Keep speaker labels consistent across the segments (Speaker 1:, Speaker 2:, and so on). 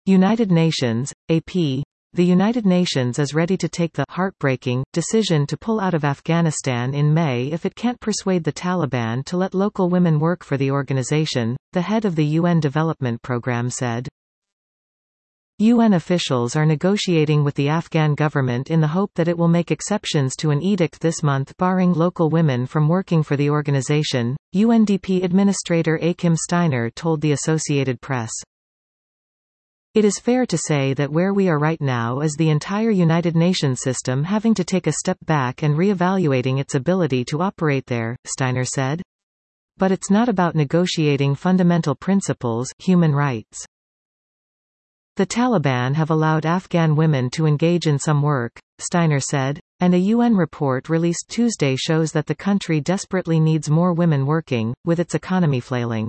Speaker 1: United Nations, AP. The United Nations is ready to take the heartbreaking decision to pull out of Afghanistan in May if it can't persuade the Taliban to let local women work for the organization, the head of the UN Development Programme said. UN officials are negotiating with the Afghan government in the hope that it will make exceptions to an edict this month barring local women from working for the organization, UNDP Administrator Achim Steiner told the Associated Press. It is fair to say that where we are right now is the entire United Nations system having to take a step back and re-evaluating its ability to operate there, Steiner said. But it's not about negotiating fundamental principles, human rights. The Taliban have allowed Afghan women to engage in some work, Steiner said, and a UN report released Tuesday shows that the country desperately needs more women working, with its economy flailing.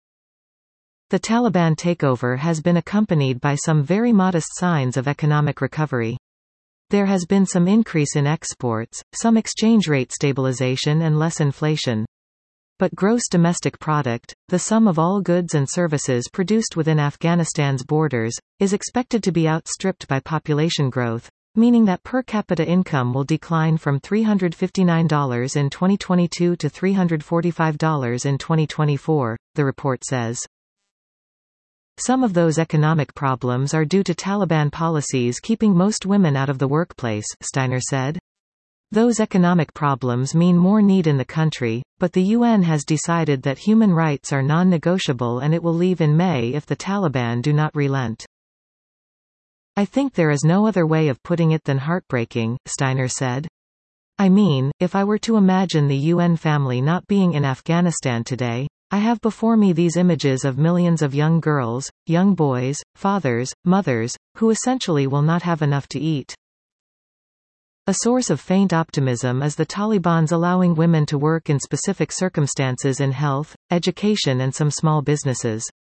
Speaker 1: The Taliban takeover has been accompanied by some very modest signs of economic recovery. There has been some increase in exports, some exchange rate stabilization and less inflation. But gross domestic product, the sum of all goods and services produced within Afghanistan's borders, is expected to be outstripped by population growth, meaning that per capita income will decline from $359 in 2022 to $345 in 2024, the report says. Some of those economic problems are due to Taliban policies keeping most women out of the workplace, Steiner said. Those economic problems mean more need in the country, but the UN has decided that human rights are non-negotiable and it will leave in May if the Taliban do not relent. I think there is no other way of putting it than heartbreaking, Steiner said. I mean, if I were to imagine the UN family not being in Afghanistan today, I have before me these images of millions of young girls, young boys, fathers, mothers, who essentially will not have enough to eat. A source of faint optimism is the Taliban's allowing women to work in specific circumstances in health, education and some small businesses.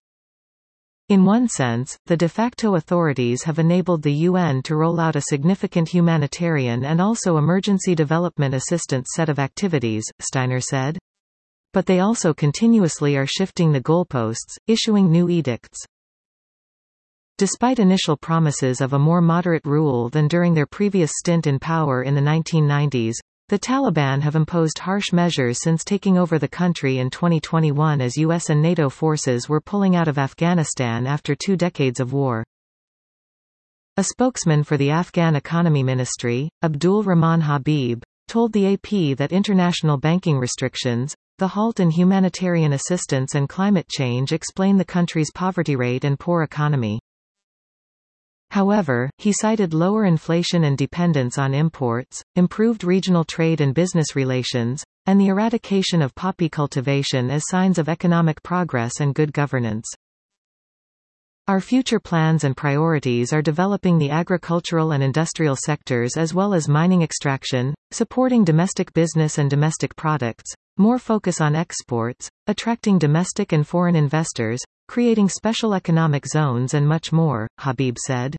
Speaker 1: In one sense, the de facto authorities have enabled the UN to roll out a significant humanitarian and also emergency development assistance set of activities, Steiner said. But they also continuously are shifting the goalposts, issuing new edicts. Despite initial promises of a more moderate rule than during their previous stint in power in the 1990s, the Taliban have imposed harsh measures since taking over the country in 2021 as US and NATO forces were pulling out of Afghanistan after 2 decades of war. A spokesman for the Afghan Economy Ministry, Abdul Rahman Habib, told the AP that international banking restrictions, the halt in humanitarian assistance and climate change explain the country's poverty rate and poor economy. However, he cited lower inflation and dependence on imports, improved regional trade and business relations, and the eradication of poppy cultivation as signs of economic progress and good governance. Our future plans and priorities are developing the agricultural and industrial sectors as well as mining extraction, supporting domestic business and domestic products, more focus on exports, attracting domestic and foreign investors, creating special economic zones and much more, Habib said.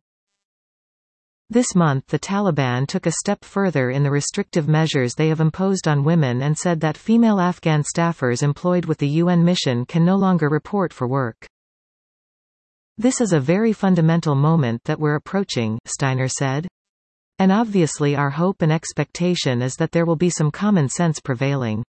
Speaker 1: This month the Taliban took a step further in the restrictive measures they have imposed on women and said that female Afghan staffers employed with the UN mission can no longer report for work. This is a very fundamental moment that we're approaching, Steiner said. And obviously our hope and expectation is that there will be some common sense prevailing.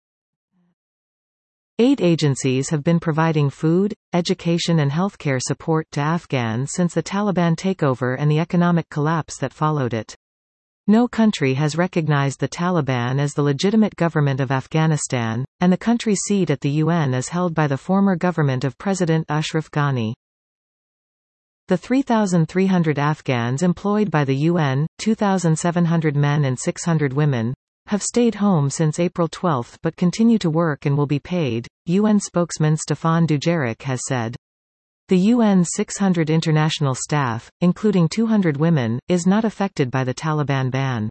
Speaker 1: Aid agencies have been providing food, education and healthcare support to Afghans since the Taliban takeover and the economic collapse that followed it. No country has recognized the Taliban as the legitimate government of Afghanistan, and the country's seat at the UN is held by the former government of President Ashraf Ghani. The 3,300 Afghans employed by the UN, 2,700 men and 600 women, have stayed home since April 12 but continue to work and will be paid, UN spokesman Stefan Dujarric has said. The UN's 600 international staff, including 200 women, is not affected by the Taliban ban.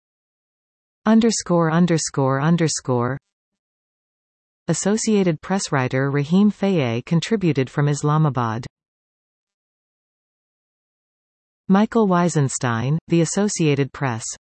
Speaker 1: Associated Press writer Rahim Faye contributed from Islamabad. Michael Weisenstein, The Associated Press.